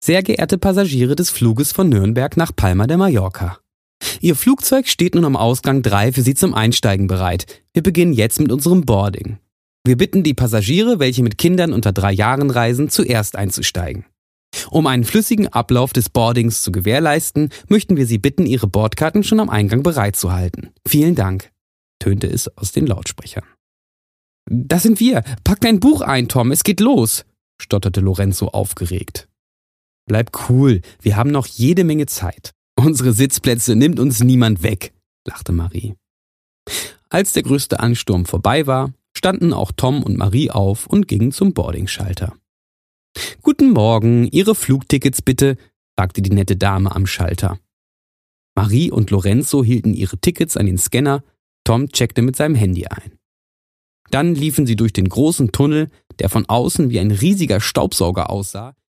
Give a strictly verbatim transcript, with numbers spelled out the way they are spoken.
Sehr geehrte Passagiere des Fluges von Nürnberg nach Palma de Mallorca. Ihr Flugzeug steht nun am Ausgang drei für Sie zum Einsteigen bereit. Wir beginnen jetzt mit unserem Boarding. Wir bitten die Passagiere, welche mit Kindern unter drei Jahren reisen, zuerst einzusteigen. Um einen flüssigen Ablauf des Boardings zu gewährleisten, möchten wir Sie bitten, Ihre Bordkarten schon am Eingang bereitzuhalten. Vielen Dank, tönte es aus den Lautsprechern. Das sind wir. Pack dein Buch ein, Tom, es geht los, stotterte Lorenzo aufgeregt. Bleib cool, wir haben noch jede Menge Zeit. Unsere Sitzplätze nimmt uns niemand weg, lachte Marie. Als der größte Ansturm vorbei war, standen auch Tom und Marie auf und gingen zum Boardingschalter. »Guten Morgen, Ihre Flugtickets bitte«, fragte die nette Dame am Schalter. Marie und Lorenzo hielten ihre Tickets an den Scanner, Tom checkte mit seinem Handy ein. Dann liefen sie durch den großen Tunnel, der von außen wie ein riesiger Staubsauger aussah,